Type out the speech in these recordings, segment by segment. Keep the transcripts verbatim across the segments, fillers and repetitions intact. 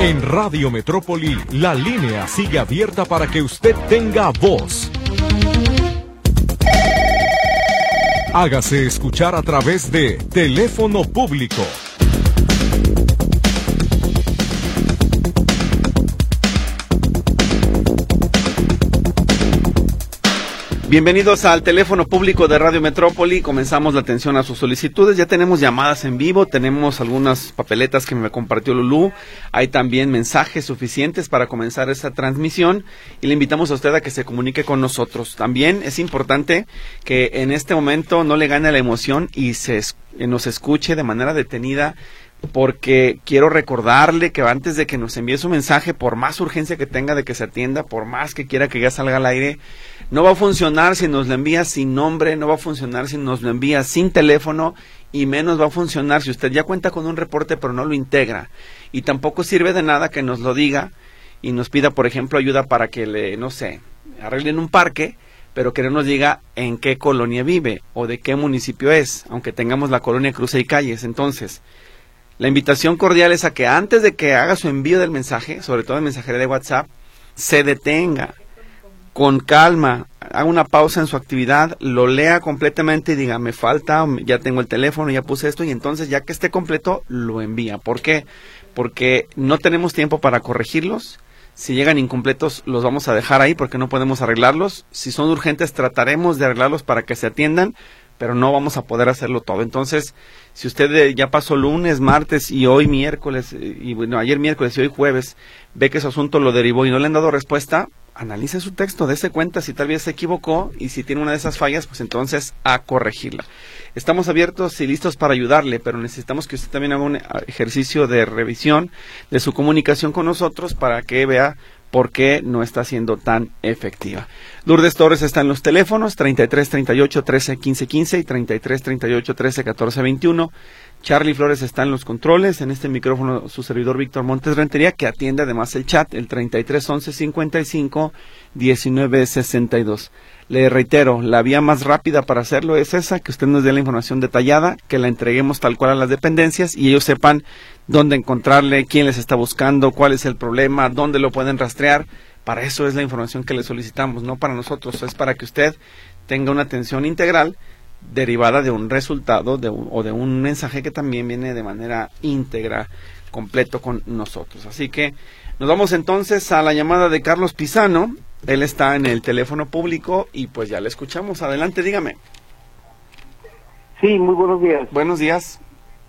En Radio Metrópoli, la línea sigue abierta para que usted tenga voz. Hágase escuchar a través de teléfono público. Bienvenidos al teléfono público de Radio Metrópoli. Comenzamos la atención a sus solicitudes. Ya tenemos llamadas en vivo, tenemos algunas papeletas que me compartió Lulú. Hay también mensajes suficientes para comenzar esta transmisión y le invitamos a usted a que se comunique con nosotros. También es importante que en este momento no le gane la emoción y se nos escuche de manera detenida, porque quiero recordarle que antes de que nos envíe su mensaje, por más urgencia que tenga de que se atienda, por más que quiera que ya salga al aire, no va a funcionar si nos lo envía sin nombre, no va a funcionar si nos lo envía sin teléfono, y menos va a funcionar si usted ya cuenta con un reporte pero no lo integra. Y tampoco sirve de nada que nos lo diga y nos pida, por ejemplo, ayuda para que le, no sé, arreglen un parque, pero que no nos diga en qué colonia vive o de qué municipio es, aunque tengamos la colonia Cruce y Calles. Entonces, la invitación cordial es a que antes de que haga su envío del mensaje, sobre todo en mensajería de WhatsApp, se detenga con calma, haga una pausa en su actividad, lo lea completamente y diga, me falta, ya tengo el teléfono, ya puse esto, y entonces ya que esté completo, lo envía. ¿Por qué? Porque no tenemos tiempo para corregirlos. Si llegan incompletos, los vamos a dejar ahí porque no podemos arreglarlos. Si son urgentes, trataremos de arreglarlos para que se atiendan, pero no vamos a poder hacerlo todo. Entonces, si usted ya pasó lunes, martes y hoy miércoles, y bueno, ayer miércoles y hoy jueves, ve que su asunto lo derivó y no le han dado respuesta, analice su texto, dése cuenta si tal vez se equivocó, y si tiene una de esas fallas, pues entonces a corregirla. Estamos abiertos y listos para ayudarle, pero necesitamos que usted también haga un ejercicio de revisión de su comunicación con nosotros para que vea por qué no está siendo tan efectiva. Lourdes Torres está en los teléfonos treinta y tres, treinta y ocho, trece, quince, quince y treinta y tres, treinta y ocho, trece, catorce, veintiuno. Charlie Flores está en los controles, en este micrófono su servidor Víctor Montes Rentería, que atiende además el chat, el treinta y tres, once, cincuenta y cinco, diecinueve, sesenta y dos. Le reitero, la vía más rápida para hacerlo es esa, que usted nos dé la información detallada, que la entreguemos tal cual a las dependencias y ellos sepan dónde encontrarle, quién les está buscando, cuál es el problema, dónde lo pueden rastrear. Para eso es la información que le solicitamos, no para nosotros, es para que usted tenga una atención integral derivada de un resultado de un, o de un mensaje que también viene de manera íntegra, completo con nosotros. Así que nos vamos entonces a la llamada de Carlos Pizano. Él está en el teléfono público y pues ya le escuchamos. Adelante, dígame. Sí, muy buenos días. Buenos días.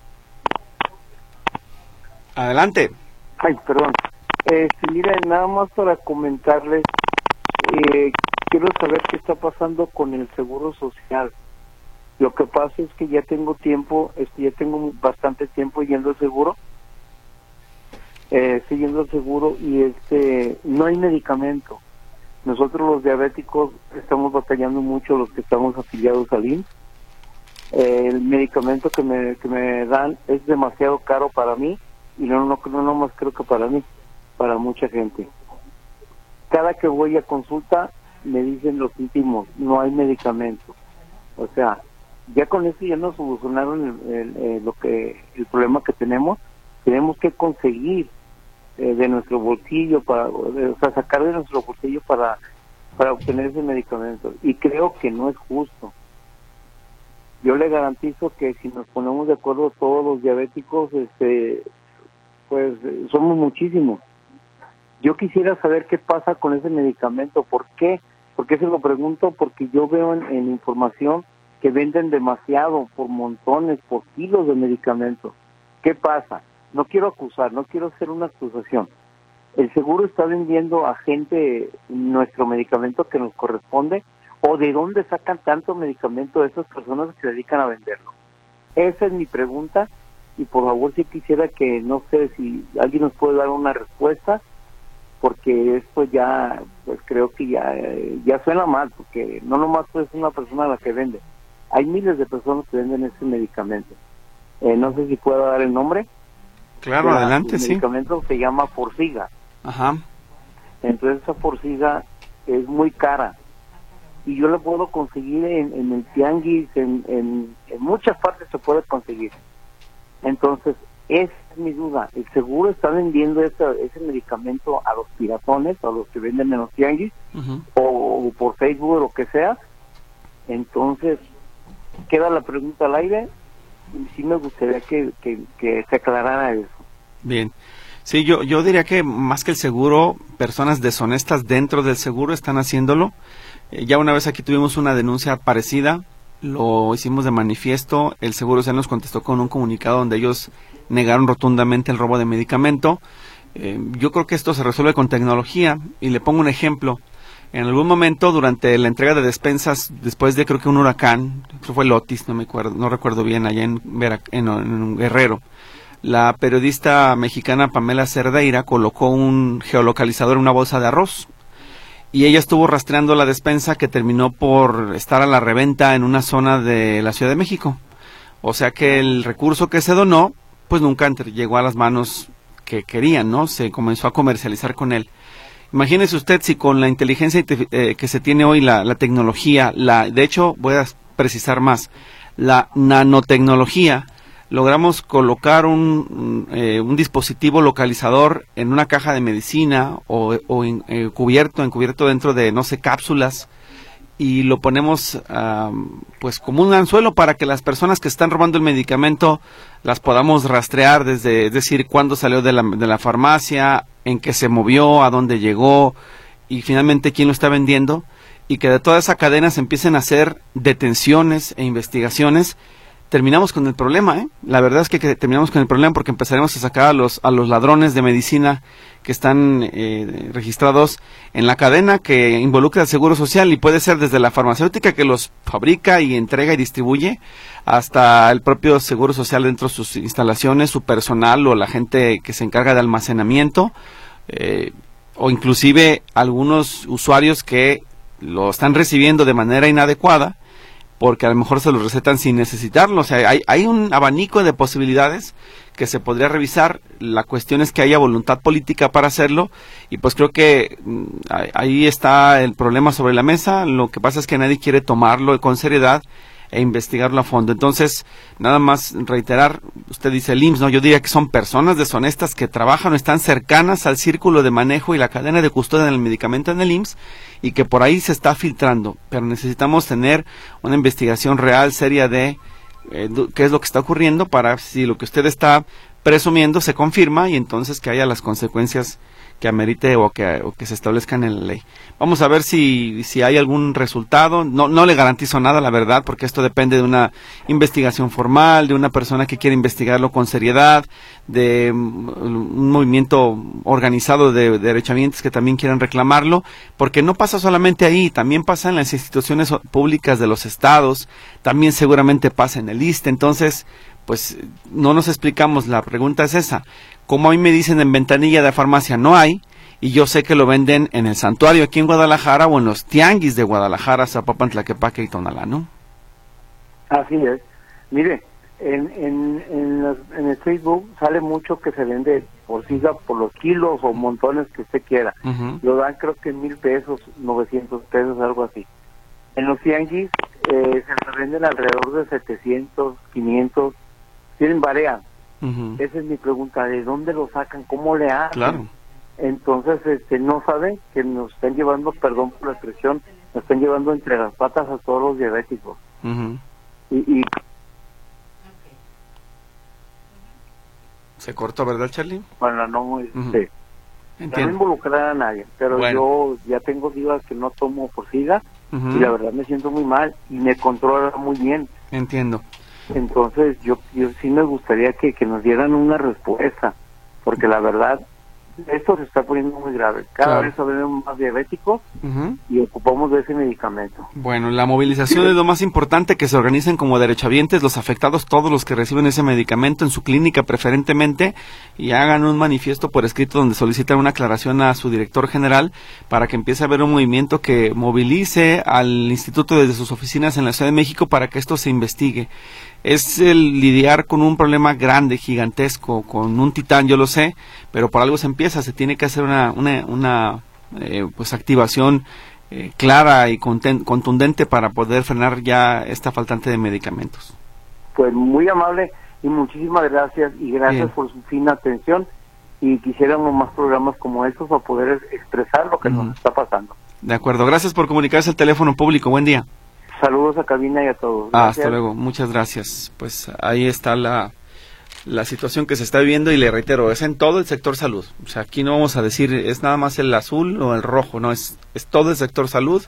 Adelante. Ay, perdón. Este, mira, nada más para comentarles, eh, quiero saber qué está pasando con el Seguro Social. Lo que pasa es que ya tengo tiempo, este, ya tengo bastante tiempo yendo al seguro, eh, estoy yendo al seguro y este, no hay medicamento. Nosotros los diabéticos estamos batallando mucho, los que estamos afiliados al I M S S. Eh, el medicamento que me, que me dan es demasiado caro para mí, y no, no, no, no más creo que para mí, para mucha gente. Cada que voy a consulta me dicen los últimos, no hay medicamento. O sea, ya con eso ya nos solucionaron el, el, el, lo que el problema que tenemos. Tenemos que conseguir eh, de nuestro bolsillo para, o sea, sacar de nuestro bolsillo para para obtener ese medicamento, y creo que no es justo. Yo le garantizo que si nos ponemos de acuerdo todos los diabéticos, este pues somos muchísimos. Yo quisiera saber qué pasa con ese medicamento. ¿Por qué? ¿Por qué se lo pregunto? Porque yo veo en, en información que venden demasiado, por montones, por kilos de medicamentos. ¿Qué pasa? No quiero acusar, no quiero hacer una acusación. El seguro está vendiendo a gente nuestro medicamento que nos corresponde, o de dónde sacan tanto medicamento de esas personas que se dedican a venderlo. Esa es mi pregunta, y por favor si quisiera que, no sé si alguien nos puede dar una respuesta, porque esto ya, pues creo que ya, ya suena mal, porque no nomás es una persona la que vende. Hay miles de personas que venden ese medicamento. Eh, no sé si puedo dar el nombre. Claro, la, adelante, sí. El medicamento se llama Forxiga. Ajá. Entonces esa Forxiga es muy cara. Y yo la puedo conseguir en, en el tianguis, en, en, en muchas partes se puede conseguir. Entonces, Esa es mi duda. ¿El seguro está vendiendo ese, ese medicamento a los piratones, a los que venden en los tianguis, uh-huh. o, o por Facebook o lo que sea? Entonces, queda la pregunta al aire, y sí me gustaría que, que, que se aclarara eso. Bien. Sí, yo, yo diría que más que el seguro, personas deshonestas dentro del seguro están haciéndolo. Eh, ya una vez aquí tuvimos una denuncia parecida, lo hicimos de manifiesto, el Seguro Social nos contestó con un comunicado donde ellos negaron rotundamente el robo de medicamento. Eh, yo creo que esto se resuelve con tecnología, y le pongo un ejemplo. En algún momento, durante la entrega de despensas, después de creo que un huracán, creo que fue el Otis, no me acuerdo, no recuerdo bien, allá en, Vera, en, en Guerrero, la periodista mexicana Pamela Cerdeira colocó un geolocalizador en una bolsa de arroz, y ella estuvo rastreando la despensa que terminó por estar a la reventa en una zona de la Ciudad de México. O sea que el recurso que se donó, pues nunca llegó a las manos que querían, ¿no? Se comenzó a comercializar con él. Imagínese usted si con la inteligencia eh, que se tiene hoy, la, la tecnología, la, de hecho, voy a precisar más, la nanotecnología, logramos colocar un, eh, un dispositivo localizador en una caja de medicina o, o en, eh, cubierto, encubierto dentro de, no sé, cápsulas, y lo ponemos uh, pues como un anzuelo para que las personas que están robando el medicamento las podamos rastrear desde, es decir, cuándo salió de la, de la farmacia, en qué se movió, a dónde llegó y finalmente quién lo está vendiendo, y que de toda esa cadena se empiecen a hacer detenciones e investigaciones. Terminamos con el problema, ¿eh? La verdad es que, que terminamos con el problema porque empezaremos a sacar a los a los ladrones de medicina que están eh, registrados en la cadena que involucra el Seguro Social, y puede ser desde la farmacéutica que los fabrica y entrega y distribuye hasta el propio Seguro Social dentro de sus instalaciones, su personal o la gente que se encarga de almacenamiento, eh, o inclusive algunos usuarios que lo están recibiendo de manera inadecuada, porque a lo mejor se los recetan sin necesitarlo. O sea, hay, hay un abanico de posibilidades que se podría revisar. La cuestión es que haya voluntad política para hacerlo, y pues creo que mmm, ahí está el problema sobre la mesa. Lo que pasa es que nadie quiere tomarlo con seriedad e investigarlo a fondo. Entonces, nada más reiterar, usted dice el I M S S, ¿no? Yo diría que son personas deshonestas que trabajan o están cercanas al círculo de manejo y la cadena de custodia del medicamento en el I M S S, y que por ahí se está filtrando, pero necesitamos tener una investigación real, seria de eh, qué es lo que está ocurriendo, para si lo que usted está presumiendo se confirma, y entonces que haya las consecuencias que amerite o que, o que se establezcan en la ley. Vamos a ver si, si hay algún resultado. No, no le garantizo nada, la verdad, porque esto depende de una investigación formal, de una persona que quiere investigarlo con seriedad, de un movimiento organizado de, de derechohabientes que también quieran reclamarlo, porque no pasa solamente ahí, también pasa en las instituciones públicas de los estados, también seguramente pasa en el I S S S T E. Entonces, pues no nos explicamos. La pregunta es esa: como a mí me dicen en ventanilla de farmacia no hay, y yo sé que lo venden en el Santuario aquí en Guadalajara o en los tianguis de Guadalajara, Zapopan, Tlaquepaque y Tonalá, ¿no? Así es. Mire, en, en, en, los, en el Facebook sale mucho que se vende por siga por los kilos o montones que usted quiera. Uh-huh. Lo dan creo que mil pesos, novecientos pesos, algo así. En los tianguis eh, se lo venden alrededor de setecientos, quinientos, tienen varían. Uh-huh. Esa es mi pregunta: ¿de dónde lo sacan? ¿Cómo le hacen? Claro. Entonces, este, no saben que nos están llevando, perdón por la expresión, nos están llevando entre las patas a todos los diabéticos. Uh-huh. y, y se cortó, ¿verdad, Charlie? Bueno, no, este, uh-huh. no involucrar a nadie, pero bueno, yo ya tengo días que no tomo Forxiga, uh-huh, y la verdad me siento muy mal y me controla muy bien. Entiendo. Entonces yo yo sí me gustaría que, que nos dieran una respuesta, porque la verdad esto se está poniendo muy grave. Cada claro. vez sabemos más diabéticos, uh-huh, y ocupamos de ese medicamento. Bueno, la movilización sí es lo más importante, que se organicen como derechohabientes los afectados, todos los que reciben ese medicamento en su clínica preferentemente, y hagan un manifiesto por escrito donde solicitan una aclaración a su director general para que empiece a haber un movimiento que movilice al instituto desde sus oficinas en la Ciudad de México para que esto se investigue. Es el lidiar con un problema grande, gigantesco, con un titán, yo lo sé, pero por algo se empieza. Se tiene que hacer una, una, una eh, pues activación eh, clara y conten, contundente para poder frenar ya esta faltante de medicamentos. Pues muy amable, y y muchísimas gracias, y gracias Bien. por su fina atención, y quisiéramos más programas como estos para poder expresar lo que Ujú. nos está pasando. De acuerdo, gracias por comunicarse al teléfono público, buen día. Saludos a cabina y a todos. Ah, Gracias. hasta luego, muchas gracias. Pues ahí está la, la situación que se está viviendo y le reitero, es en todo el sector salud. O sea, aquí no vamos a decir es nada más el azul o el rojo, no, es, es todo el sector salud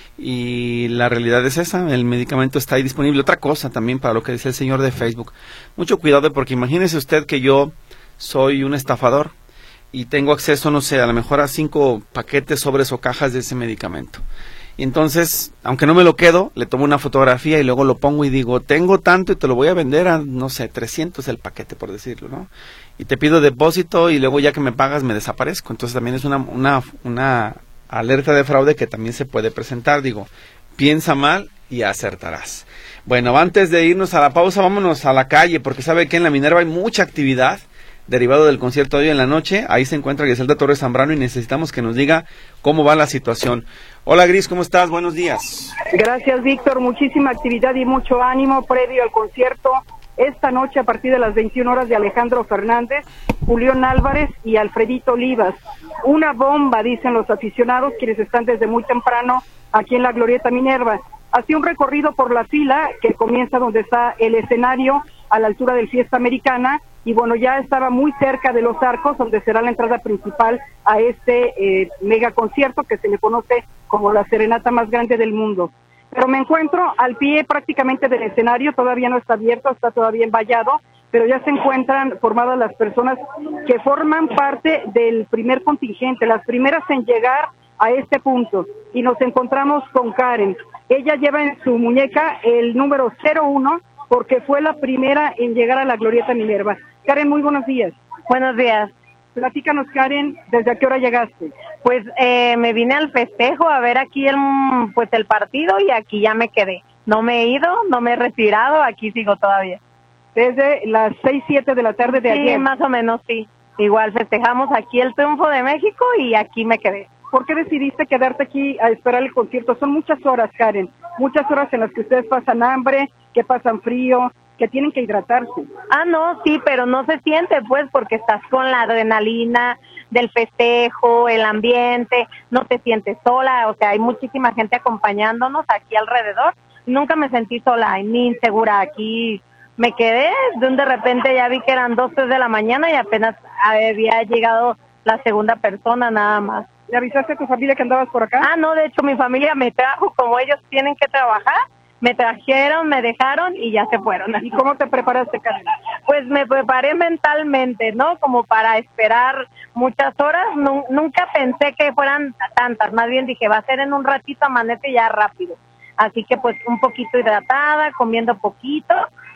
y la realidad es esa, el medicamento está ahí disponible. Otra cosa también para lo que decía el señor de Facebook, mucho cuidado porque imagínese usted que yo soy un estafador y tengo acceso, no sé, a lo mejor a cinco paquetes, sobres o cajas de ese medicamento. Y entonces, aunque no me lo quedo, le tomo una fotografía y luego lo pongo y digo, tengo tanto y te lo voy a vender a, no sé, trescientos el paquete, por decirlo, ¿no? Y te pido depósito y luego ya que me pagas me desaparezco. Entonces también es una, una, una alerta de fraude que también se puede presentar. Digo, piensa mal y acertarás. Bueno, antes de irnos a la pausa, vámonos a la calle, porque sabe que en la Minerva hay mucha actividad derivado del concierto de hoy en la noche. Ahí se encuentra Griselda Torres Zambrano y necesitamos que nos diga cómo va la situación. Hola Gris, ¿cómo estás? Buenos días. Gracias, Víctor. Muchísima actividad y mucho ánimo previo al concierto esta noche a partir de las veintiuna horas de Alejandro Fernández, Julián Álvarez y Alfredito Olivas. Una bomba, dicen los aficionados, quienes están desde muy temprano aquí en la Glorieta Minerva. Hacía un recorrido por la fila que comienza donde está el escenario a la altura del Fiesta Americana y bueno, ya estaba muy cerca de los arcos donde será la entrada principal a este eh, mega concierto que se le conoce como la serenata más grande del mundo. Pero me encuentro al pie prácticamente del escenario, todavía no está abierto, está todavía envallado, pero ya se encuentran formadas las personas que forman parte del primer contingente, las primeras en llegar a este punto, y nos encontramos con Karen. Ella lleva en su muñeca el número cero uno porque fue la primera en llegar a la Glorieta Minerva. Karen, muy buenos días. Buenos días. Platícanos, Karen, ¿desde a qué hora llegaste? Pues eh, me vine al festejo a ver aquí el, pues el partido y aquí ya me quedé. No me he ido, no me he retirado, aquí sigo todavía. Desde las seis, siete de la tarde de sí, ayer. Sí, más o menos, sí. Igual festejamos aquí el triunfo de México y aquí me quedé. ¿Por qué decidiste quedarte aquí a esperar el concierto? Son muchas horas, Karen, muchas horas en las que ustedes pasan hambre, que pasan frío, que tienen que hidratarse. Ah, no, sí, pero no se siente, pues, porque estás con la adrenalina del festejo, el ambiente, no te sientes sola, o sea, hay muchísima gente acompañándonos aquí alrededor. Nunca me sentí sola ni insegura. Aquí me quedé, de un de repente ya vi que eran dos, tres de la mañana y apenas había llegado la segunda persona nada más. ¿Le avisaste a tu familia que andabas por acá? Ah, no, de hecho mi familia me trajo, como ellos tienen que trabajar, me trajeron, me dejaron y ya se fueron. ¿Y cómo te preparaste, Karen? Pues me preparé mentalmente, ¿no? Como para esperar muchas horas. No, nunca pensé que fueran tantas, más bien dije, va a ser en un ratito, amanece ya rápido. Así que pues un poquito hidratada, comiendo poquito,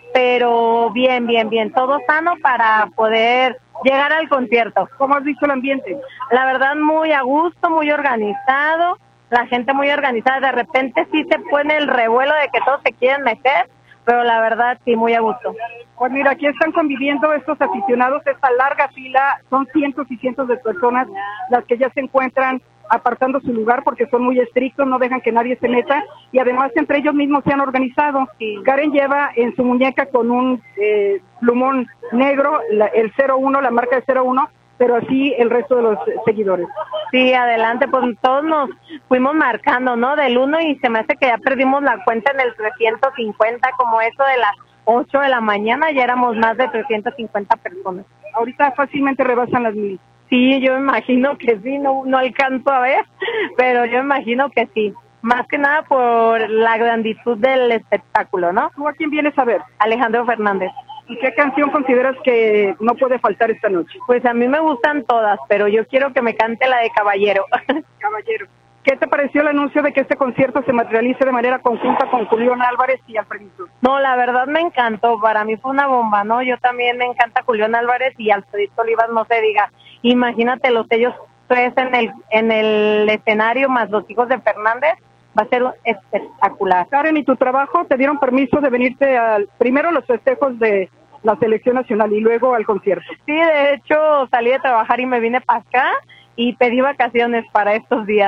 pero bien, bien, bien, todo sano para poder llegar al concierto. ¿Cómo has visto el ambiente? La verdad, muy a gusto, muy organizado, la gente muy organizada. De repente sí se pone el revuelo de que todos se quieren meter, pero la verdad sí, muy a gusto. Pues mira, aquí están conviviendo estos aficionados, esta larga fila, son cientos y cientos de personas las que ya se encuentran apartando su lugar porque son muy estrictos, no dejan que nadie se meta y además entre ellos mismos se han organizado. Sí. Karen lleva en su muñeca con un eh, plumón negro la, el cero uno, la marca de cero uno, pero así el resto de los seguidores. Sí, adelante, pues todos nos fuimos marcando, ¿no? Del uno y se me hace que ya perdimos la cuenta en el trescientos cincuenta, como eso de las ocho de la mañana, ya éramos más de trescientas cincuenta personas. Ahorita fácilmente rebasan las mil. Sí, yo me imagino que sí, no, no alcanzo a ver, pero yo me imagino que sí. Más que nada por la granditud del espectáculo, ¿no? ¿Tú a quién vienes a ver? Alejandro Fernández. ¿Y qué canción consideras que no puede faltar esta noche? Pues a mí me gustan todas, pero yo quiero que me cante la de Caballero. Caballero. ¿Qué te pareció el anuncio de que este concierto se materialice de manera conjunta con Julián Álvarez y Alfredito? No, la verdad me encantó, para mí fue una bomba, ¿no? Yo también me encanta Julián Álvarez y Alfredito Olivas, no se diga. Imagínate los ellos tres en el, en el escenario, más los hijos de Fernández, va a ser espectacular. Karen, ¿y tu trabajo te dieron permiso de venirte al primero a los festejos de la selección nacional y luego al concierto? Sí, de hecho salí de trabajar y me vine para acá y pedí vacaciones para estos días.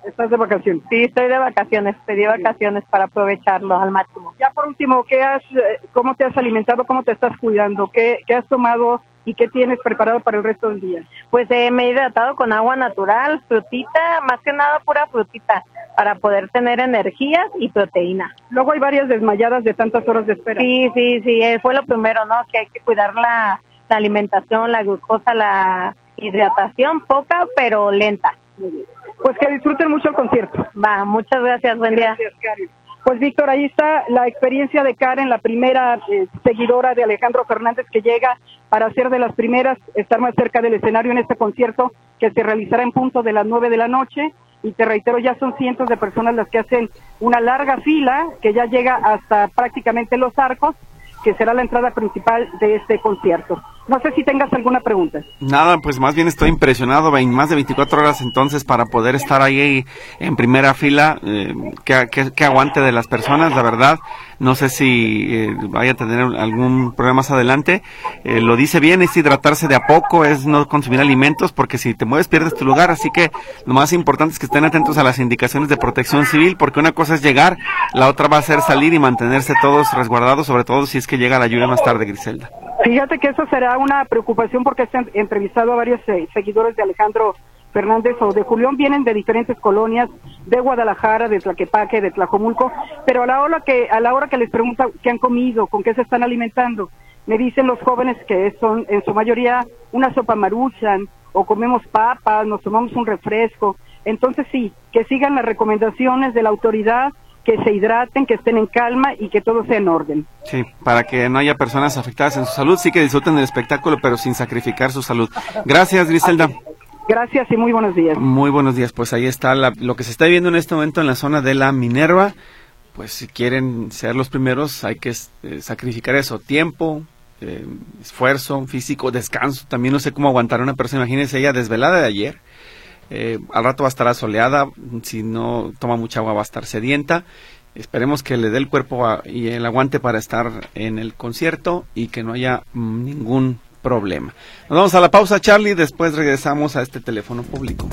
¿Estás de vacaciones? Sí, estoy de vacaciones, pedí vacaciones para aprovecharlo al máximo. Ya por último, ¿qué has, ¿cómo te has alimentado? ¿Cómo te estás cuidando? ¿Qué, qué has tomado y qué tienes preparado para el resto del día? Pues eh, me he hidratado con agua natural, frutita, más que nada pura frutita, para poder tener energías y proteína. Luego hay varias desmayadas de tantas horas de espera. Sí, sí, sí, eh, fue lo primero, ¿no? Que hay que cuidar la, la alimentación, la glucosa, la hidratación, poca pero lenta. Pues que disfruten mucho el concierto. Va, muchas gracias, buen día. Gracias, Karen. Pues Víctor, ahí está la experiencia de Karen, la primera eh, seguidora de Alejandro Fernández que llega para ser de las primeras, estar más cerca del escenario en este concierto que se realizará en punto de las nueve de la noche. Y te reitero, ya son cientos de personas las que hacen una larga fila que ya llega hasta prácticamente Los Arcos, que será la entrada principal de este concierto. No sé si tengas alguna pregunta. Nada, pues más bien estoy impresionado, más de veinticuatro horas entonces para poder estar ahí en primera fila, eh, que, que, que aguante de las personas, la verdad. No sé si eh, vaya a tener algún problema más adelante. Eh, lo dice bien, es hidratarse de a poco, es no consumir alimentos, porque si te mueves pierdes tu lugar. Así que lo más importante es que estén atentos a las indicaciones de Protección Civil, porque una cosa es llegar, la otra va a ser salir y mantenerse todos resguardados, sobre todo si es que llega la lluvia más tarde, Griselda. Fíjate que eso será una preocupación porque se han entrevistado a varios eh, seguidores de Alejandro Fernández o de Julián, vienen de diferentes colonias, de Guadalajara, de Tlaquepaque, de Tlajomulco, pero a la hora que a la hora que les pregunta qué han comido, con qué se están alimentando, me dicen los jóvenes que son en su mayoría una sopa maruchan, o comemos papas, nos tomamos un refresco. Entonces sí, que sigan las recomendaciones de la autoridad, que se hidraten, que estén en calma y que todo sea en orden. Sí, para que no haya personas afectadas en su salud, sí que disfruten del espectáculo, pero sin sacrificar su salud. Gracias, Griselda. Gracias y muy buenos días. Muy buenos días, pues ahí está la, lo que se está viendo en este momento en la zona de la Minerva. Pues si quieren ser los primeros hay que eh, sacrificar eso, tiempo, eh, esfuerzo físico, descanso. También no sé cómo aguantar una persona, imagínense ella desvelada de ayer. Eh, al rato va a estar asoleada, si no toma mucha agua va a estar sedienta. Esperemos que le dé el cuerpo a, y el aguante para estar en el concierto y que no haya mm, ningún problema. Nos vamos a la pausa, Charlie, después regresamos a este teléfono público.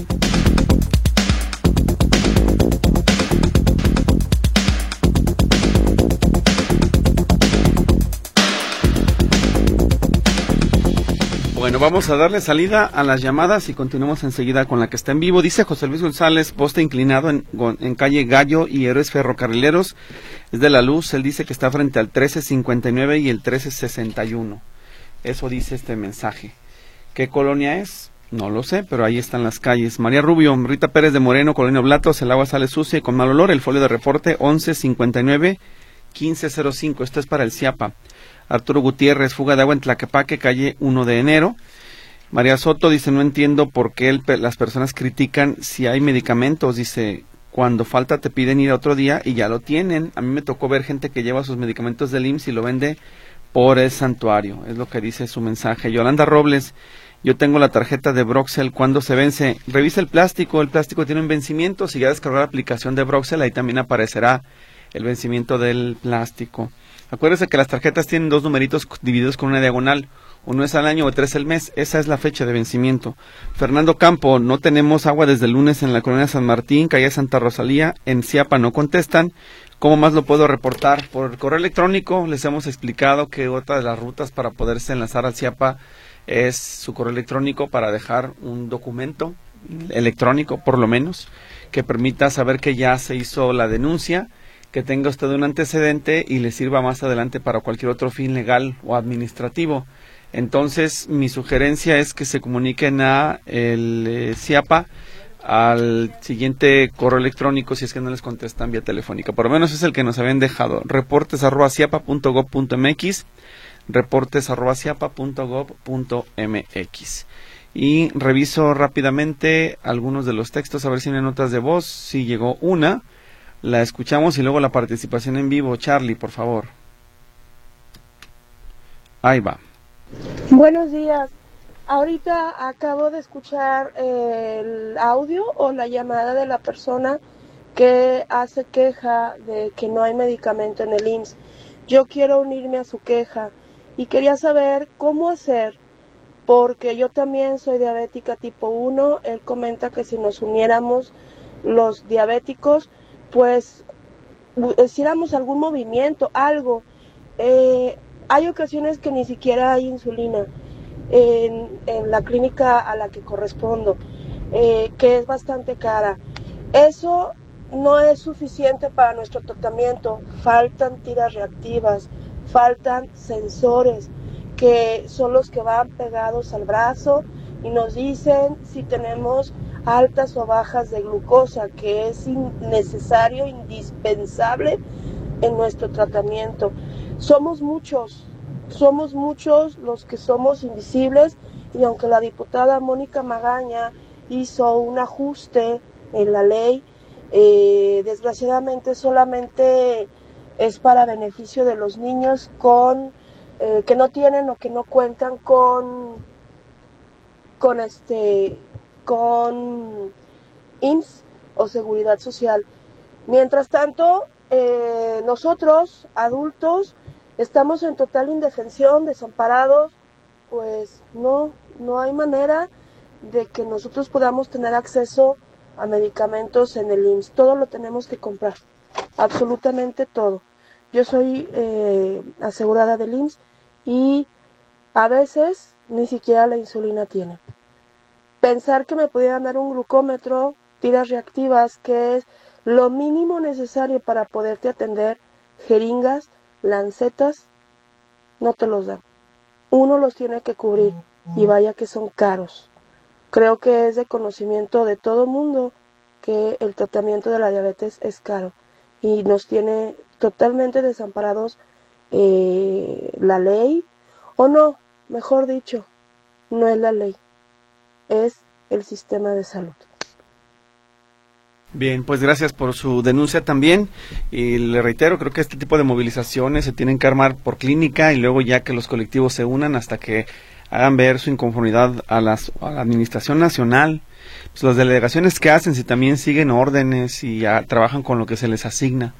Bueno, vamos a darle salida a las llamadas y continuamos enseguida con la que está en vivo. Dice José Luis González, poste inclinado en, en calle Gallo y Héroes Ferrocarrileros, es de la Luz. Él dice que está frente al trece cincuenta y nueve y el trece sesenta y uno. Eso dice este mensaje. ¿Qué colonia es? No lo sé, pero ahí están las calles. María Rubio, Rita Pérez de Moreno, Colonia Blatos, el agua sale sucia y con mal olor. El folio de reporte once cincuenta y nueve quince cero cinco. Esto es para el CIAPA. Arturo Gutiérrez, fuga de agua en Tlaquepaque, calle uno de enero. María Soto dice, no entiendo por qué el, las personas critican si hay medicamentos. Dice, cuando falta te piden ir a otro día y ya lo tienen. A mí me tocó ver gente que lleva sus medicamentos del I M S S y lo vende por el santuario. Es lo que dice su mensaje. Yolanda Robles, yo tengo la tarjeta de Broxel, ¿cuándo se vence? Revisa el plástico, el plástico tiene un vencimiento. Si ya descargó la aplicación de Broxel, ahí también aparecerá el vencimiento del plástico. Acuérdese que las tarjetas tienen dos numeritos divididos con una diagonal. Uno es al año o tres el mes. Esa es la fecha de vencimiento. Fernando Campo, no tenemos agua desde el lunes en la colonia San Martín, calle Santa Rosalía. En CIAPA no contestan. ¿Cómo más lo puedo reportar? Por correo electrónico. Les hemos explicado que otra de las rutas para poderse enlazar al CIAPA es su correo electrónico para dejar un documento electrónico, por lo menos, que permita saber que ya se hizo la denuncia, que tenga usted un antecedente y le sirva más adelante para cualquier otro fin legal o administrativo. Entonces, mi sugerencia es que se comuniquen a el eh, CIAPA al siguiente correo electrónico si es que no les contestan vía telefónica. Por lo menos es el que nos habían dejado, reportes arroba ciapa punto gob punto mx, reportes arroba ciapa punto gob punto mx. Y reviso rápidamente algunos de los textos, a ver si hay notas de voz. Si llegó una, la escuchamos y luego la participación en vivo. Charlie, por favor. Ahí va. Buenos días. Ahorita acabo de escuchar el audio o la llamada de la persona que hace queja de que no hay medicamento en el I M S S. Yo quiero unirme a su queja y quería saber cómo hacer, porque yo también soy diabética tipo uno. Él comenta que si nos uniéramos los diabéticos, pues, hiciéramos algún movimiento, algo. Eh, hay ocasiones que ni siquiera hay insulina en, en la clínica a la que correspondo, eh, que es bastante cara. Eso no es suficiente para nuestro tratamiento. Faltan tiras reactivas, faltan sensores que son los que van pegados al brazo y nos dicen si tenemos altas o bajas de glucosa, que es necesario, indispensable en nuestro tratamiento. Somos muchos, somos muchos los que somos invisibles, y aunque la diputada Mónica Magaña hizo un ajuste en la ley, eh, desgraciadamente solamente es para beneficio de los niños con eh, que no tienen o que no cuentan con con este con I M S S o Seguridad Social. Mientras tanto, eh, nosotros, adultos, estamos en total indefensión, desamparados, pues no, no hay manera de que nosotros podamos tener acceso a medicamentos en el I M S S. Todo lo tenemos que comprar, absolutamente todo. Yo soy eh, asegurada del I M S S y a veces ni siquiera la insulina tiene. Pensar que me pudieran dar un glucómetro, tiras reactivas, que es lo mínimo necesario para poderte atender, jeringas, lancetas, no te los dan. Uno los tiene que cubrir y vaya que son caros. Creo que es de conocimiento de todo mundo que el tratamiento de la diabetes es caro y nos tiene totalmente desamparados eh, la ley, o no, mejor dicho, no es la ley, es el sistema de salud. Bien, pues gracias por su denuncia también, y le reitero, creo que este tipo de movilizaciones se tienen que armar por clínica y luego ya que los colectivos se unan hasta que hagan ver su inconformidad a, las, a la Administración Nacional. Pues las delegaciones que hacen, si también siguen órdenes y ya trabajan con lo que se les asigna,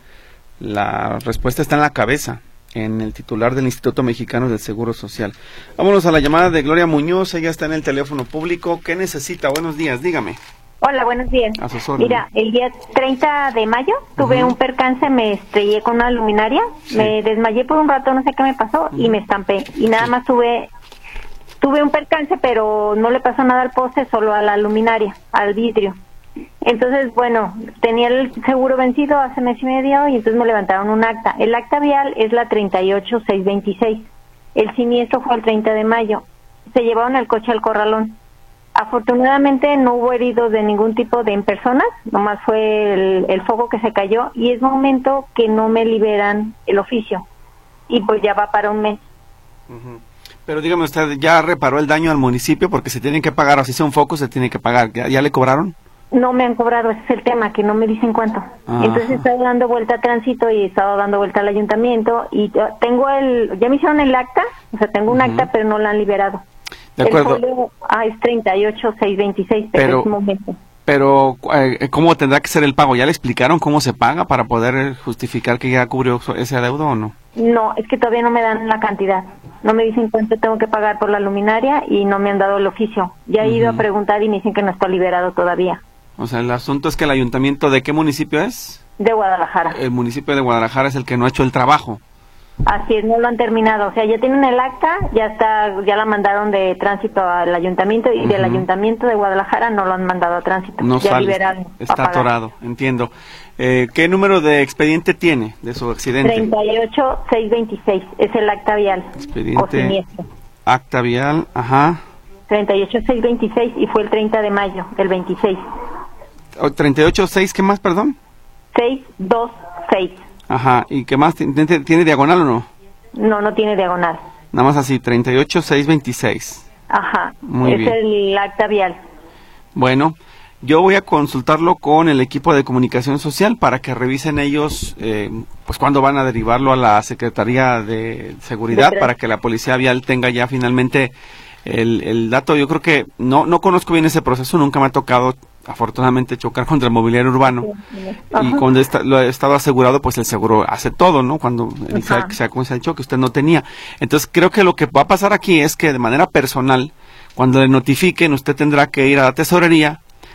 la respuesta está en la cabeza, en el titular del Instituto Mexicano del Seguro Social. Vámonos a la llamada de Gloria Muñoz, ella está en el teléfono público. ¿Qué necesita? Buenos días, dígame. Hola, buenos días. A sus órdenes. Mira, el día treinta de mayo tuve uh-huh. un percance, me estrellé con una luminaria, sí. me desmayé por un rato, no sé qué me pasó, uh-huh. y me estampé. Y nada sí. más tuve tuve un percance, pero no le pasó nada al poste, solo a la luminaria, al vidrio. Entonces, bueno, tenía el seguro vencido hace mes y medio y entonces me levantaron un acta. El acta vial es la treinta y ocho seiscientos veintiséis. El siniestro fue el treinta de mayo. Se llevaron el coche al corralón. Afortunadamente no hubo heridos de ningún tipo de en personas, nomás fue el, el foco que se cayó y es momento que no me liberan el oficio. Y pues ya va para un mes. Uh-huh. Pero dígame usted, ¿ya reparó el daño al municipio? Porque se tienen que pagar, o si sea un foco se tiene que pagar. ¿Ya, ya le cobraron? No me han cobrado, ese es el tema, que no me dicen cuánto. Ajá. Entonces he estado dando vuelta a tránsito y he estado dando vuelta al ayuntamiento y tengo el, ya me hicieron el acta, o sea, tengo un uh-huh. acta, pero no la han liberado. De acuerdo. El folio ah, es treinta y ocho seiscientos veintiséis, pero, pero es un momento. Pero, eh, ¿cómo tendrá que ser el pago? ¿Ya le explicaron cómo se paga para poder justificar que ya cubrió ese adeudo o no? No, es que todavía no me dan la cantidad. No me dicen cuánto tengo que pagar por la luminaria y no me han dado el oficio. Ya he uh-huh. ido a preguntar y me dicen que no está liberado todavía. O sea, el asunto es que el ayuntamiento, ¿de qué municipio es? De Guadalajara. El municipio de Guadalajara es el que no ha hecho el trabajo. Así es, no lo han terminado. O sea, ya tienen el acta, ya está, ya la mandaron de tránsito al ayuntamiento y uh-huh. del ayuntamiento de Guadalajara no lo han mandado a tránsito. No ya sale, liberaron. Está atorado, entiendo. Eh, ¿Qué número de expediente tiene de su accidente? treinta y ocho seiscientos veintiséis, es el acta vial. Expediente, acta vial, ajá. treinta y ocho seiscientos veintiséis y fue el treinta de mayo, el veintiséis. treinta y ocho seis, ¿qué más, perdón? seiscientos veintiséis. Ajá, ¿y qué más? ¿Tiene, ¿Tiene diagonal o no? No, no tiene diagonal. Nada más así, treinta y ocho seiscientos veintiséis. Ajá, muy es bien. el acta vial. Bueno, yo voy a consultarlo con el equipo de comunicación social para que revisen ellos, eh, pues cuándo van a derivarlo a la Secretaría de Seguridad para que la Policía Vial tenga ya finalmente el, el dato. Yo creo que no, no conozco bien ese proceso, nunca me ha tocado afortunadamente chocar contra el mobiliario urbano. Ajá. Y cuando está, lo he estado asegurado, pues el seguro hace todo, ¿no? Cuando sea, sea como sea el choque, usted no tenía. Entonces creo que lo que va a pasar aquí es que de manera personal, cuando le notifiquen, usted tendrá que ir a la tesorería,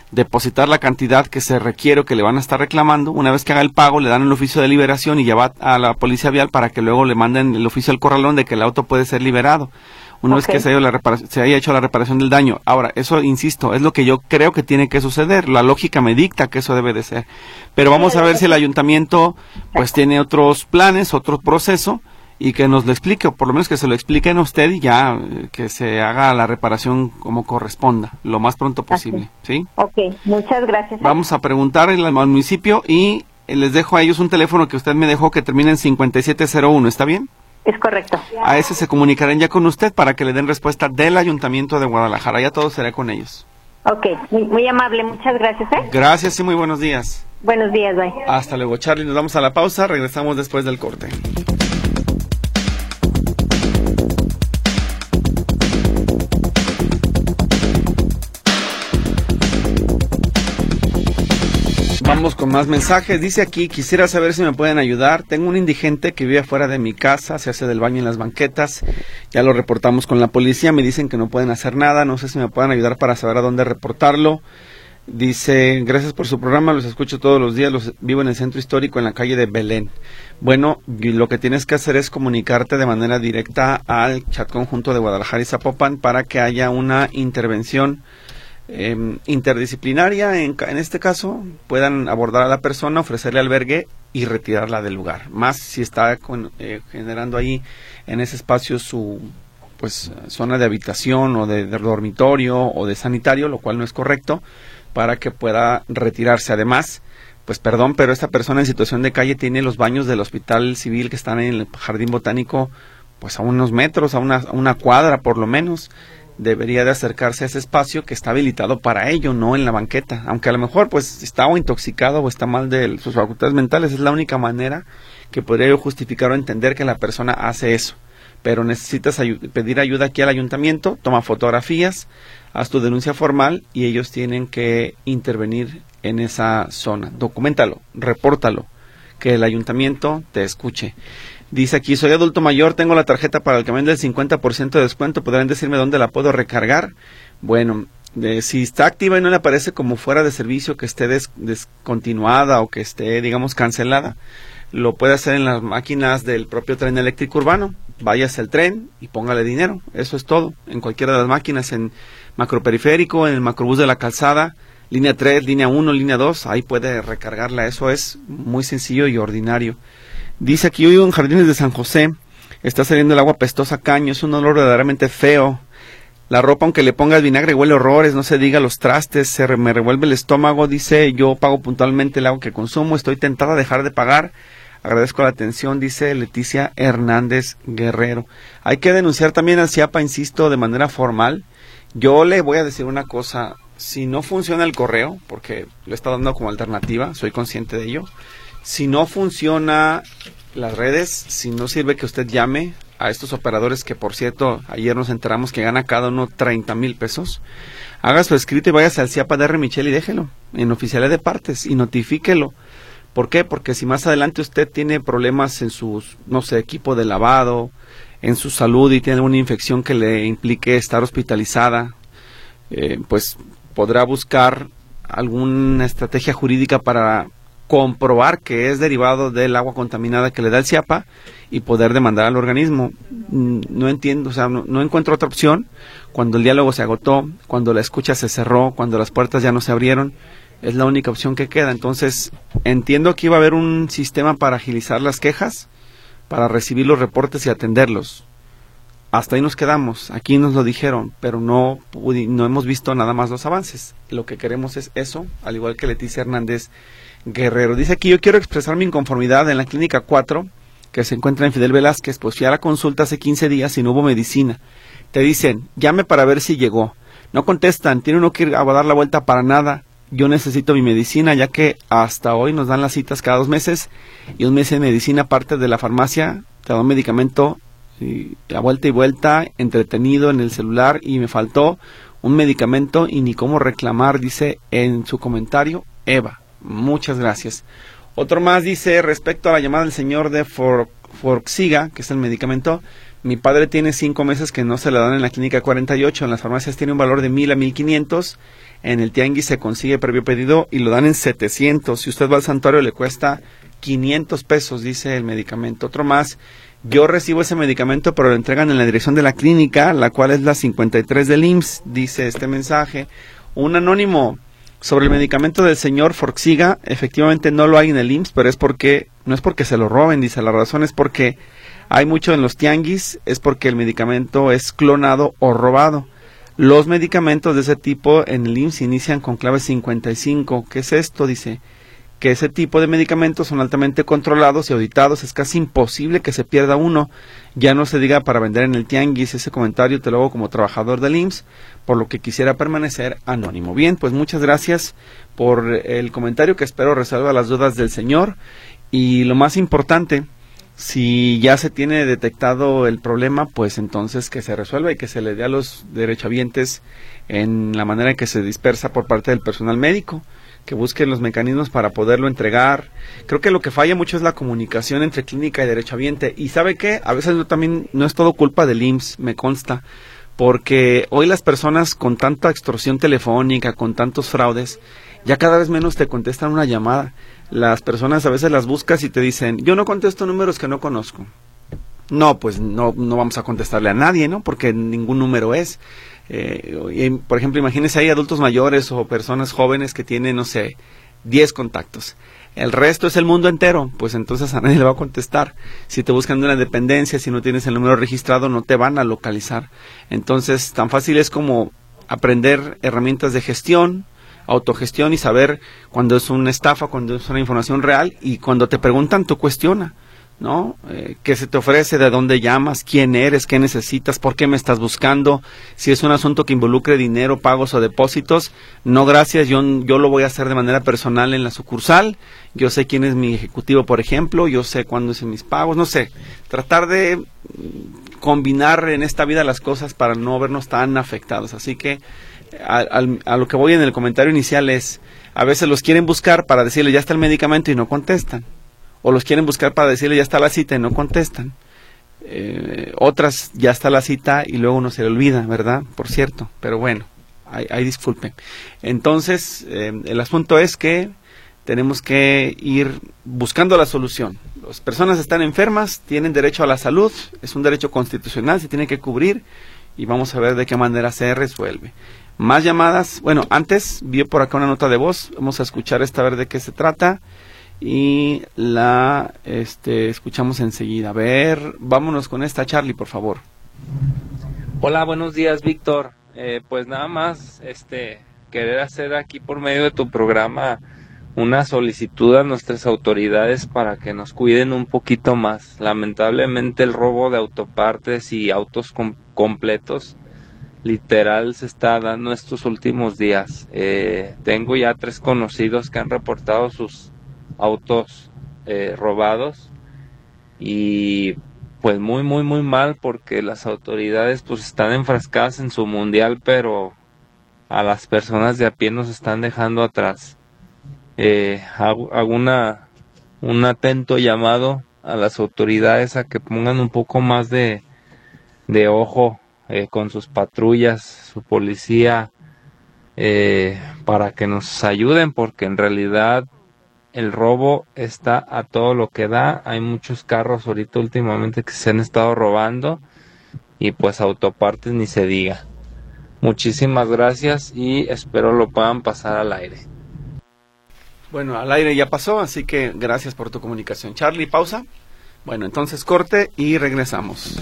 depositar la cantidad que se requiere o que le van a estar reclamando. Una vez que haga el pago, le dan el oficio de liberación y ya va a la policía vial para que luego le manden el oficio al corralón de que el auto puede ser liberado. Una okay. vez que se haya, la reparación, se haya hecho la reparación del daño. Ahora, eso, insisto, es lo que yo creo que tiene que suceder. La lógica me dicta que eso debe de ser. Pero vamos a ver si el ayuntamiento pues tiene otros planes, otro proceso, y que nos lo explique, o por lo menos que se lo expliquen a usted y ya eh, que se haga la reparación como corresponda, lo más pronto posible. Así. ¿Sí? Ok, muchas gracias. Vamos a preguntar al, al municipio y eh, les dejo a ellos un teléfono que usted me dejó que termina en cincuenta y siete cero uno, ¿está bien? Es correcto. A ese se comunicarán ya con usted para que le den respuesta del Ayuntamiento de Guadalajara, ya todo será con ellos. Ok, muy, muy amable, muchas gracias. ¿eh? Gracias y muy buenos días. Buenos días, bye. Hasta luego, Charlie, nos vamos a la pausa, regresamos después del corte. Vamos con más mensajes. Dice aquí, quisiera saber si me pueden ayudar. Tengo un indigente que vive afuera de mi casa, se hace del baño en las banquetas. Ya lo reportamos con la policía, me dicen que no pueden hacer nada. No sé si me pueden ayudar para saber a dónde reportarlo. Dice, gracias por su programa, los escucho todos los días, los vivo en el centro histórico en la calle de Belén. Bueno, lo que tienes que hacer es comunicarte de manera directa al chat conjunto de Guadalajara y Zapopan para que haya una intervención Eh, interdisciplinaria, en, en este caso puedan abordar a la persona, ofrecerle albergue y retirarla del lugar, más si está con, eh, generando ahí en ese espacio su pues zona de habitación o de, de dormitorio o de sanitario, lo cual no es correcto, para que pueda retirarse. Además, pues perdón, pero esta persona en situación de calle tiene los baños del hospital civil que están en el jardín botánico pues a unos metros, a una, a una cuadra por lo menos. Debería de acercarse a ese espacio que está habilitado para ello, no en la banqueta, aunque a lo mejor pues está o intoxicado o está mal de sus facultades mentales. Es la única manera que podría yo justificar o entender que la persona hace eso, pero necesitas ayu- pedir ayuda aquí al ayuntamiento, toma fotografías, haz tu denuncia formal y ellos tienen que intervenir en esa zona. Documéntalo, repórtalo, que el ayuntamiento te escuche. Dice aquí, soy adulto mayor, tengo la tarjeta para el camión del cincuenta por ciento de descuento, ¿podrían decirme dónde la puedo recargar? Bueno, eh, si está activa y no le aparece como fuera de servicio, que esté des, descontinuada o que esté, digamos, cancelada, lo puede hacer en las máquinas del propio tren eléctrico urbano. Váyase al tren y póngale dinero, eso es todo, en cualquiera de las máquinas, en macroperiférico, en el macrobús de la calzada, línea tres, línea uno, línea dos, ahí puede recargarla, eso es muy sencillo y ordinario. Dice aquí, yo vivo en Jardines de San José, está saliendo el agua pestosa caño, es un olor verdaderamente feo. La ropa, aunque le pongas vinagre, huele horrores, no se diga los trastes, se re, me revuelve el estómago. Dice, yo pago puntualmente el agua que consumo, estoy tentada a dejar de pagar. Agradezco la atención, dice Leticia Hernández Guerrero. Hay que denunciar también al CIAPA, insisto, de manera formal. Yo le voy a decir una cosa, si no funciona el correo, porque lo he estado dando como alternativa, soy consciente de ello. Si no funciona las redes, si no sirve que usted llame a estos operadores que, por cierto, ayer nos enteramos que gana cada uno treinta mil pesos, haga su escrito y váyase al CIAPA de R. Michel y déjelo en oficialidad de partes y notifíquelo. ¿Por qué? Porque si más adelante usted tiene problemas en su, no sé, equipo de lavado, en su salud y tiene una infección que le implique estar hospitalizada, eh, pues podrá buscar alguna estrategia jurídica para comprobar que es derivado del agua contaminada que le da el CIAPA y poder demandar al organismo. No entiendo, o sea, no, no encuentro otra opción cuando el diálogo se agotó, cuando la escucha se cerró, cuando las puertas ya no se abrieron. Es la única opción que queda. Entonces, entiendo que iba a haber un sistema para agilizar las quejas, para recibir los reportes y atenderlos. Hasta ahí nos quedamos, aquí nos lo dijeron, pero no, no hemos visto nada más los avances. Lo que queremos es eso, al igual que Leticia Hernández Guerrero. Dice aquí, yo quiero expresar mi inconformidad en la clínica cuatro, que se encuentra en Fidel Velázquez, pues fui a la consulta hace quince días y no hubo medicina. Te dicen, llame para ver si llegó. No contestan, tiene uno que ir a dar la vuelta para nada. Yo necesito mi medicina, ya que hasta hoy nos dan las citas cada dos meses y un mes de medicina aparte de la farmacia, te da un medicamento y a vuelta y vuelta, entretenido en el celular, y me faltó un medicamento y ni cómo reclamar, dice en su comentario Eva. Muchas gracias. Otro más dice, respecto a la llamada del señor de For, Forxiga, que es el medicamento, Mi padre tiene cinco meses que no se le dan en la clínica cuarenta y ocho, en las farmacias tiene un valor de mil a mil quinientos, en el tianguis se consigue previo pedido y lo dan en setecientos. Si usted va al santuario le cuesta quinientos pesos, dice el medicamento. Otro más, yo recibo ese medicamento pero lo entregan en la dirección de la clínica, la cual es la cincuenta y tres del I M S S, dice este mensaje. Un anónimo, sobre el medicamento del señor Forxiga, efectivamente no lo hay en el I M S S, pero es porque, no es porque se lo roben, dice, la razón es porque hay mucho en los tianguis, es porque el medicamento es clonado o robado. Los medicamentos de ese tipo en el I M S S inician con clave cincuenta y cinco. ¿Qué es esto? Dice que ese tipo de medicamentos son altamente controlados y auditados, es casi imposible que se pierda uno, ya no se diga para vender en el tianguis. Ese comentario te lo hago como trabajador del I M S S, por lo que quisiera permanecer anónimo. Bien, pues muchas gracias por el comentario que espero resuelva las dudas del señor, y lo más importante, si ya se tiene detectado el problema, pues entonces que se resuelva y que se le dé a los derechohabientes en la manera en que se dispersa por parte del personal médico, que busquen los mecanismos para poderlo entregar. Creo que lo que falla mucho es la comunicación entre clínica y derechohabiente, y ¿sabe qué? A veces no, también no es todo culpa del I M S S, me consta, porque hoy las personas con tanta extorsión telefónica, con tantos fraudes, ya cada vez menos te contestan una llamada. Las personas a veces las buscas y te dicen, yo no contesto números que no conozco. No, pues no, no vamos a contestarle a nadie, ¿no? Porque ningún número es. Eh, y, por ejemplo, imagínense, hay adultos mayores o personas jóvenes que tienen, no sé, diez contactos. El resto es el mundo entero, pues entonces a nadie le va a contestar. Si te buscan de una dependencia, si no tienes el número registrado, no te van a localizar. Entonces, tan fácil es como aprender herramientas de gestión, autogestión, y saber cuando es una estafa, cuando es una información real, y cuando te preguntan, tú cuestiona, ¿no? Eh, ¿Qué se te ofrece? ¿De dónde llamas? ¿Quién eres? ¿Qué necesitas? ¿Por qué me estás buscando? Si es un asunto que involucre dinero, pagos o depósitos, no gracias, yo, yo lo voy a hacer de manera personal en la sucursal, yo sé quién es mi ejecutivo, por ejemplo, yo sé cuándo hice mis pagos, no sé, tratar de combinar en esta vida las cosas para no vernos tan afectados. Así que a, a, a lo que voy en el comentario inicial es, a veces los quieren buscar para decirle ya está el medicamento y no contestan, o los quieren buscar para decirle ya está la cita y no contestan. Eh, otras ya está la cita y luego uno se le olvida, ¿verdad? Por cierto, pero bueno, ahí, ahí disculpen. Entonces, eh, el asunto es que tenemos que ir buscando la solución. Las personas están enfermas, tienen derecho a la salud, es un derecho constitucional, se tiene que cubrir, y vamos a ver de qué manera se resuelve. Más llamadas. Bueno, antes vi por acá una nota de voz, vamos a escuchar esta, a ver de qué se trata, y la este, escuchamos enseguida. A ver, vámonos con esta, Charlie, por favor. Hola, buenos días, Víctor. Eh, pues nada más, este, querer hacer aquí por medio de tu programa una solicitud a nuestras autoridades para que nos cuiden un poquito más. Lamentablemente el robo de autopartes y autos com- completos literal se está dando estos últimos días. Eh, tengo ya tres conocidos que han reportado sus autos eh, robados, y pues muy muy muy mal, porque las autoridades pues están enfrascadas en su mundial, pero a las personas de a pie nos están dejando atrás. Eh, hago, hago una, un atento llamado a las autoridades a que pongan un poco más de, de ojo eh, con sus patrullas, su policía, eh, para que nos ayuden, porque en realidad el robo está a todo lo que da. Hay muchos carros ahorita últimamente que se han estado robando, y pues autopartes ni se diga. Muchísimas gracias y espero lo puedan pasar al aire. Bueno, al aire ya pasó, así que gracias por tu comunicación. Charlie, pausa. Bueno, entonces corte y regresamos.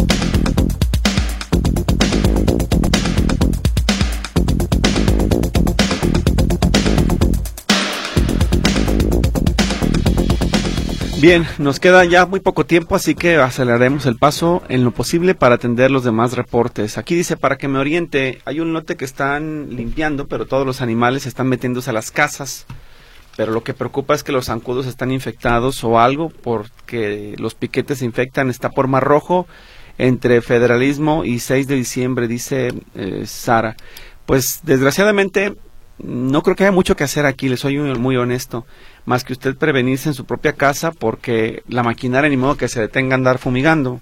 Bien, nos queda ya muy poco tiempo, así que aceleraremos el paso en lo posible para atender los demás reportes. Aquí dice, para que me oriente, hay un lote que están limpiando, pero todos los animales están metiéndose a las casas. Pero lo que preocupa es que los zancudos están infectados o algo, porque los piquetes se infectan. Está por Mar Rojo, entre Federalismo y seis de diciembre, dice eh, Sara. Pues desgraciadamente no creo que haya mucho que hacer aquí, les soy muy honesto, más que usted prevenirse en su propia casa, porque la maquinaria ni modo que se detenga a andar fumigando.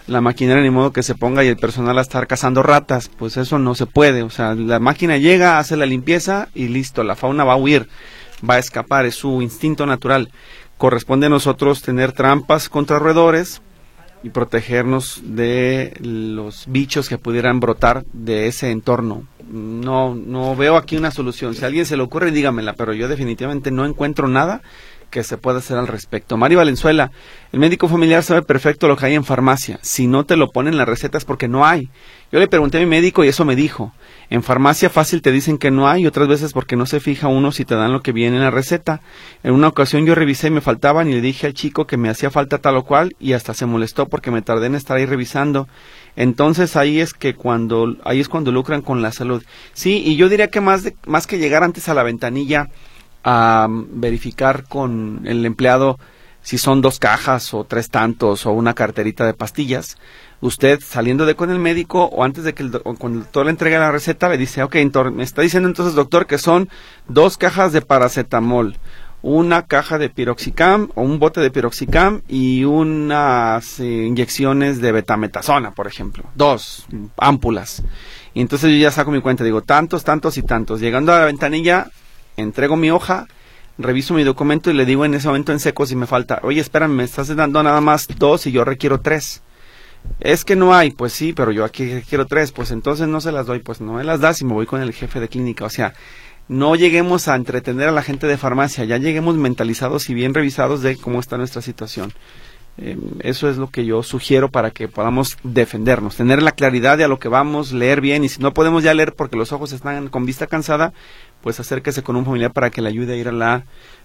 la maquinaria ni modo que se ponga y el personal a estar cazando ratas, pues eso no se puede, o sea, la máquina llega, hace la limpieza y listo, la fauna va a huir, va a escapar, es su instinto natural. Corresponde a nosotros tener trampas contra roedores y protegernos de los bichos que pudieran brotar de ese entorno. No, no veo aquí una solución. Si a alguien se le ocurre, dígamela, pero yo definitivamente no encuentro nada que se pueda hacer al respecto. Mari Valenzuela, el médico familiar sabe perfecto lo que hay en farmacia. Si no te lo ponen en la receta es porque no hay. Yo le pregunté a mi médico y eso me dijo. En farmacia fácil te dicen que no hay, y otras veces porque no se fija uno si te dan lo que viene en la receta. En una ocasión yo revisé y me faltaban y le dije al chico que me hacía falta tal o cual y hasta se molestó porque me tardé en estar ahí revisando. Entonces ahí es que cuando ahí es cuando lucran con la salud. Sí, y yo diría que más de, más que llegar antes a la ventanilla a verificar con el empleado si son dos cajas o tres tantos o una carterita de pastillas, usted saliendo de con el médico o antes de que el, o cuando el doctor le entregue la receta le dice, ok, me está diciendo entonces doctor que son dos cajas de paracetamol, una caja de piroxicam o un bote de piroxicam y unas eh, inyecciones de betametasona, por ejemplo, dos ámpulas. Y entonces yo ya saco mi cuenta, digo tantos, tantos y tantos. Llegando a la ventanilla, entrego mi hoja, reviso mi documento y le digo en ese momento en seco si me falta, oye, espérame, me estás dando nada más dos y yo requiero tres. Es que no hay, pues sí, pero yo aquí quiero tres, pues entonces no se las doy, pues no me las das y me voy con el jefe de clínica. O sea, no lleguemos a entretener a la gente de farmacia, ya lleguemos mentalizados y bien revisados de cómo está nuestra situación. Eh, eso es lo que yo sugiero para que podamos defendernos, tener la claridad de a lo que vamos, leer bien, y si no podemos ya leer porque los ojos están con vista cansada, pues acérquese con un familiar para que le ayude a ir a la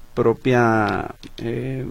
propia, eh,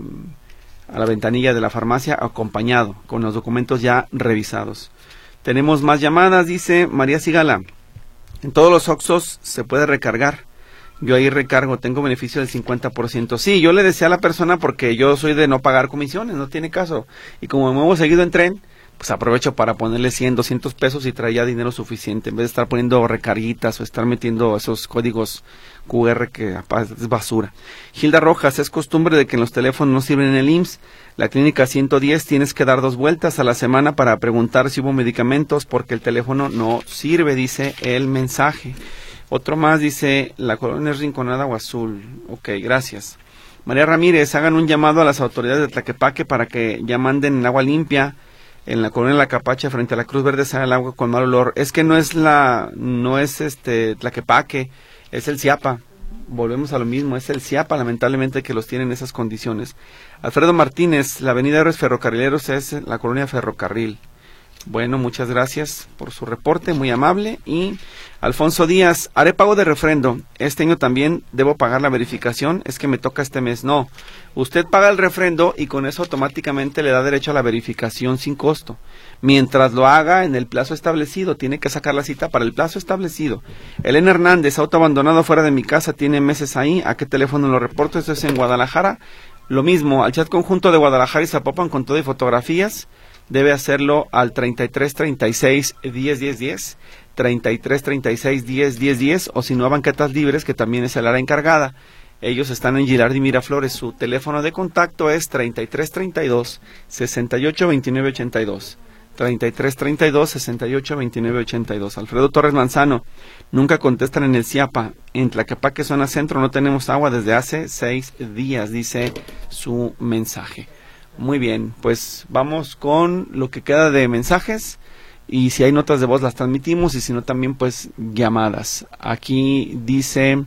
a la ventanilla de la farmacia acompañado, con los documentos ya revisados. Tenemos más llamadas, dice María Sigala. En todos los Oxxos se puede recargar. Yo ahí recargo, tengo beneficio del cincuenta por ciento. Sí, yo le decía a la persona porque yo soy de no pagar comisiones, no tiene caso. Y como me muevo seguido en tren, pues aprovecho para ponerle cien, doscientos pesos y traía dinero suficiente. En vez de estar poniendo recarguitas o estar metiendo esos códigos cu erre que es basura. Gilda Rojas, es costumbre de que en los teléfonos no sirven en el I M S S. La clínica ciento diez tienes que dar dos vueltas a la semana para preguntar si hubo medicamentos porque el teléfono no sirve, dice el mensaje. Otro más dice, la colonia es Rinconada o Azul. Ok, gracias. María Ramírez, hagan un llamado a las autoridades de Tlaquepaque para que ya manden agua limpia. En la colonia La Capacha, frente a la Cruz Verde, sale el agua con mal olor. Es que no es la, no es este Tlaquepaque, es el Ciapa. Volvemos a lo mismo, es el Ciapa, lamentablemente, que los tiene en esas condiciones. Alfredo Martínez, la avenida Héroes Ferrocarrileros es la colonia Ferrocarril. Bueno, muchas gracias por su reporte, muy amable. Y Alfonso Díaz, haré pago de refrendo. Este año también debo pagar la verificación, es que me toca este mes. No, usted paga el refrendo y con eso automáticamente le da derecho a la verificación sin costo. Mientras lo haga en el plazo establecido, tiene que sacar la cita para el plazo establecido. Elena Hernández, auto abandonado fuera de mi casa, tiene meses ahí. ¿A qué teléfono lo reporto? Esto es en Guadalajara. Lo mismo, al chat conjunto de Guadalajara y Zapopan con todo y fotografías. Debe hacerlo al treinta y tres, treinta y seis, diez, diez, diez, treinta y tres, treinta y seis, diez, diez, diez, o si no a Banquetas Libres, que también es el área encargada. Ellos están en Gilardi y Miraflores. Su teléfono de contacto es treinta y tres, treinta y dos, sesenta y ocho, veintinueve, ochenta y dos. treinta y tres, treinta y dos, sesenta y ocho, veintinueve, ochenta y dos. Alfredo Torres Manzano, nunca contestan en el Ciapa. En Tlaquepaque, zona centro, no tenemos agua desde hace seis días, dice su mensaje. Muy bien, pues vamos con lo que queda de mensajes y si hay notas de voz las transmitimos y si no también pues llamadas. Aquí dice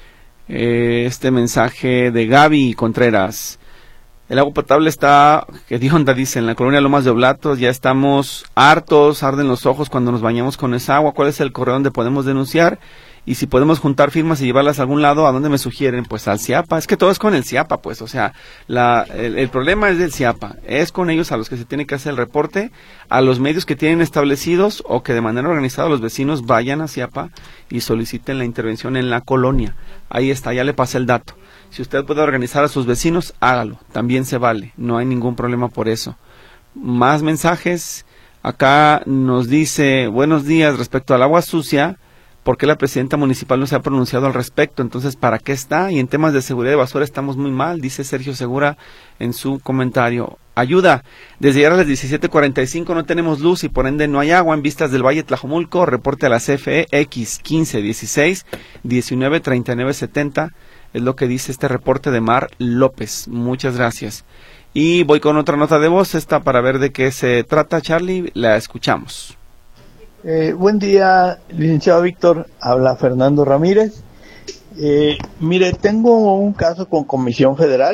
eh, este mensaje de Gaby Contreras. El agua potable está, que de onda, dice, en la colonia Lomas de Oblatos, ya estamos hartos, arden los ojos cuando nos bañamos con esa agua. ¿Cuál es el correo donde podemos denunciar? Y si podemos juntar firmas y llevarlas a algún lado, ¿a dónde me sugieren? Pues al Ciapa. Es que todo es con el Ciapa, pues, o sea, la, el, el problema es del Ciapa. Es con ellos a los que se tiene que hacer el reporte, a los medios que tienen establecidos o que de manera organizada los vecinos vayan a Ciapa y soliciten la intervención en la colonia. Ahí está, ya le pasé el dato. Si usted puede organizar a sus vecinos, hágalo. También se vale. No hay ningún problema por eso. Más mensajes. Acá nos dice, buenos días, respecto al agua sucia, ¿por qué la presidenta municipal no se ha pronunciado al respecto? Entonces, ¿para qué está? Y en temas de seguridad de basura estamos muy mal, dice Sergio Segura en su comentario. Ayuda, desde ayer a las diecisiete cuarenta y cinco no tenemos luz y por ende no hay agua en Vistas del Valle Tlajomulco. Reporte a la C F E X quince dieciséis diecinueve treinta y nueve setenta. Es lo que dice este reporte de Mar López. Muchas gracias. Y voy con otra nota de voz, esta para ver de qué se trata, Charlie. La escuchamos. Eh, buen día, licenciado Víctor. Habla Fernando Ramírez. Eh, mire, tengo un caso con Comisión Federal.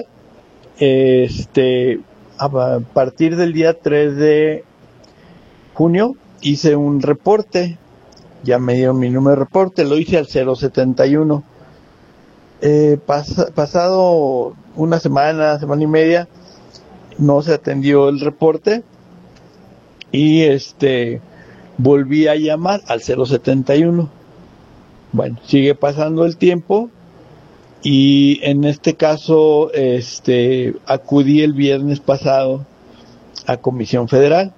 Este, a partir del día tres de junio hice un reporte. Ya me dieron mi número de reporte, lo hice al cero setenta y uno. Eh, pas, pasado una semana, semana y media, no se atendió el reporte y este volví a llamar al cero setenta y uno. Bueno, sigue pasando el tiempo y en este caso este acudí el viernes pasado a Comisión Federal.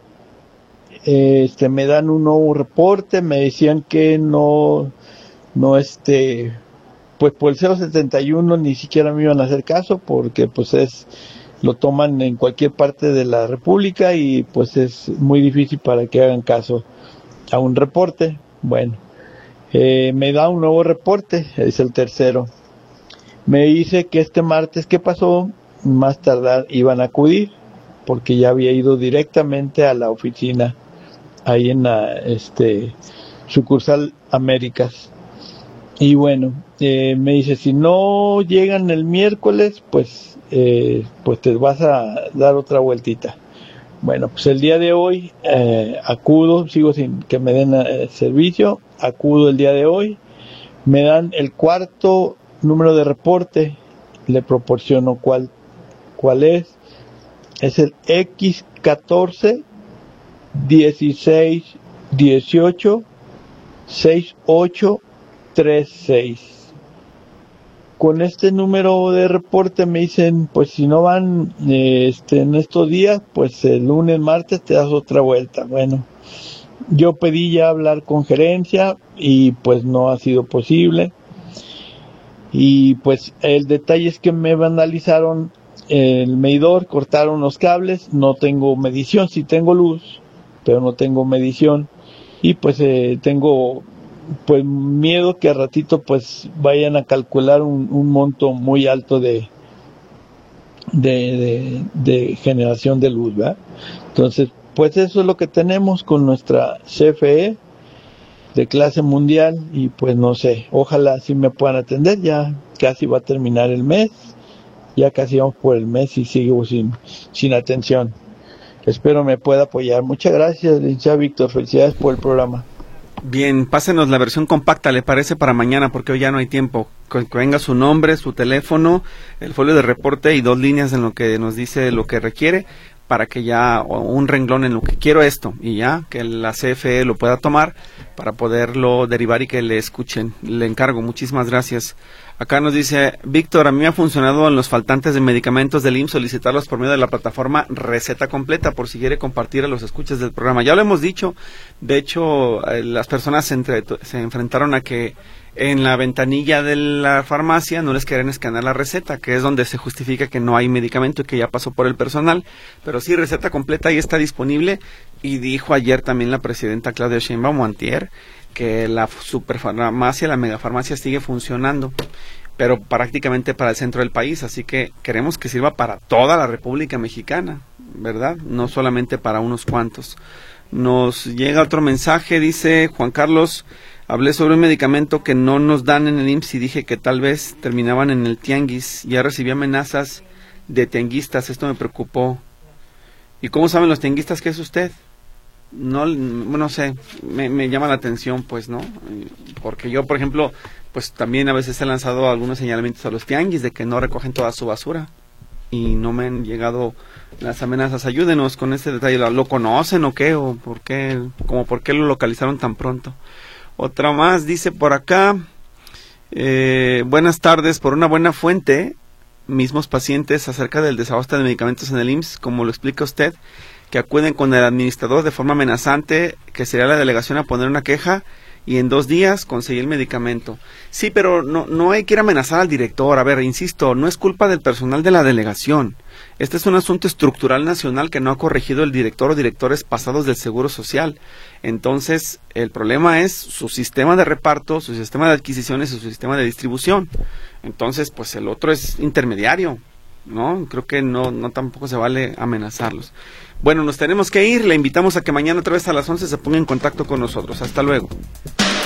Este me dan un nuevo reporte, me decían que no no este pues por el cero setenta y uno ni siquiera me iban a hacer caso porque pues es lo toman en cualquier parte de la República y pues es muy difícil para que hagan caso a un reporte. Bueno, eh, me da un nuevo reporte, es el tercero. Me dice que este martes que pasó, más tardar iban a acudir porque ya había ido directamente a la oficina ahí en la este sucursal Américas. Y bueno, eh, me dice, si no llegan el miércoles, pues eh, pues te vas a dar otra vueltita. Bueno, pues el día de hoy eh, acudo, sigo sin que me den eh, servicio, acudo el día de hoy, me dan el cuarto número de reporte, le proporciono cuál, cuál es, es el X catorce dieciséis dieciocho sesenta y ocho treinta y seis. Con este número de reporte me dicen, pues si no van eh, este, en estos días, pues el lunes, martes te das otra vuelta. Bueno, yo pedí ya hablar con gerencia y pues no ha sido posible. Y pues el detalle es que me vandalizaron el medidor, cortaron los cables, no tengo medición, sí tengo luz, pero no tengo medición. Y pues eh, tengo pues miedo que a ratito pues vayan a calcular un, un monto muy alto de de, de de generación de luz, ¿verdad? Entonces pues eso es lo que tenemos con nuestra C F E de clase mundial y pues no sé, ojalá sí me puedan atender. Ya casi va a terminar el mes, ya casi vamos por el mes y sigo sin sin atención. Espero me pueda apoyar. Muchas gracias, licenciado Víctor, felicidades por el programa. Bien, pásenos la versión compacta, ¿le parece? Para mañana, porque hoy ya no hay tiempo. Que venga su nombre, su teléfono, el folio de reporte y dos líneas en lo que nos dice lo que requiere, para que ya, o un renglón en lo que quiero esto, y ya, que la C F E lo pueda tomar para poderlo derivar y que le escuchen. Le encargo, muchísimas gracias. Acá nos dice, Víctor, a mí me ha funcionado en los faltantes de medicamentos del I M S S solicitarlos por medio de la plataforma Receta Completa, por si quiere compartir a los escuchas del programa. Ya lo hemos dicho, de hecho, eh, las personas se, entre, se enfrentaron a que en la ventanilla de la farmacia no les querían escanear la receta, que es donde se justifica que no hay medicamento y que ya pasó por el personal, pero sí, Receta Completa ahí está disponible, y dijo ayer también la presidenta Claudia Sheinbaum, antier, que la superfarmacia, la megafarmacia sigue funcionando, pero prácticamente para el centro del país, así que queremos que sirva para toda la República Mexicana, ¿verdad? No solamente para unos cuantos. Nos llega otro mensaje, dice Juan Carlos, hablé sobre un medicamento que no nos dan en el I M S S y dije que tal vez terminaban en el tianguis, ya recibí amenazas de tianguistas, esto me preocupó. ¿Y cómo saben los tianguistas que es usted? No, no sé, me, me llama la atención, pues, ¿no? Porque yo, por ejemplo, pues también a veces he lanzado algunos señalamientos a los tianguis de que no recogen toda su basura y no me han llegado las amenazas. Ayúdenos con este detalle, ¿lo, lo conocen o qué? ¿O por qué? ¿Cómo por qué lo localizaron tan pronto? Otra más, dice por acá, eh, buenas tardes, por una buena fuente, mismos pacientes acerca del desabasto de medicamentos en el I M S S, como lo explica usted, que acuden con el administrador de forma amenazante, que sería la delegación a poner una queja, y en dos días conseguí el medicamento. Sí, pero no, no hay que ir a amenazar al director. A ver, insisto, no es culpa del personal de la delegación. Este es un asunto estructural nacional que no ha corregido el director o directores pasados del Seguro Social. Entonces, el problema es su sistema de reparto, su sistema de adquisiciones y su sistema de distribución. Entonces, pues el otro es intermediario, ¿no? Creo que no, no tampoco se vale amenazarlos. Bueno, nos tenemos que ir. Le invitamos a que mañana otra vez a las once se ponga en contacto con nosotros. Hasta luego.